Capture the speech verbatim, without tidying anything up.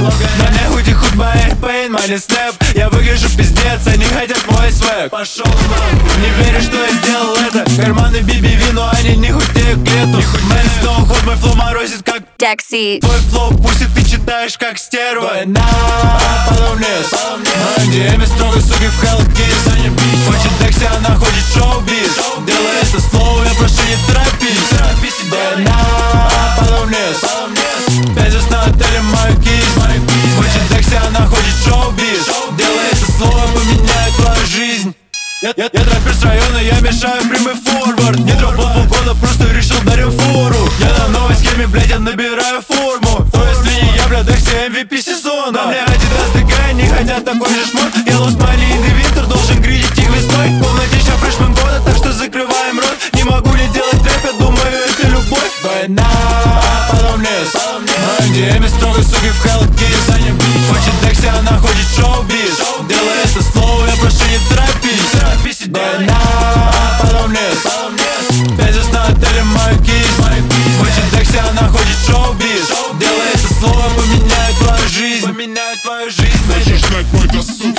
На мне худи худ моих пейн, money snap. Я выгляжу пиздец, они хотят мой свэк. Пошел нахуй. Не верю, что я сделал это. Карманы биби вину, они не худеют к лету. Мэн снова ход, мой флоу морозит как Декси. твой флоу пустит, ты читаешь как стерва. Война, потом лес. На ди эме строго, суки, в Hell Kiss. Хочет Декси, она хочет шоу-биз. Делай это слово, я прошу не торопись. Война, потом лес. Пять звезд на отеле, мой киз. Хочет Декси, она хочет шоу-биз. Делай это слово, поменяет твою жизнь. Я, я, я трэпер с района, я мешаю прямой форвард. Не дропал полгода, просто решил дарю фору. Я на новой схеме, блядь, я набираю форму. То если не я, блядь, Декси эм ви пи сезона. На мне Adidas ДК, не хотят такой же шмот. Я Lost Money in the Winter, должен гридить их весной. В комнате ща фрешмен года, так что закрываем рот. Не могу не делать рэп, я думаю, это любовь. Война, потом лес. На ди эме строго, суки, в Hell Kiss. Хочет Декси, она хочет шоу-биз. Делай это слово, я прошу не торопись. Война, потом лес. Пять звезд на отеле, мой киз. Хочет Декси, она хочет шоу-биз. Делай это слово, поменяет твою жизнь. Поменяет твою жизнь. Можешь знать мой досуг.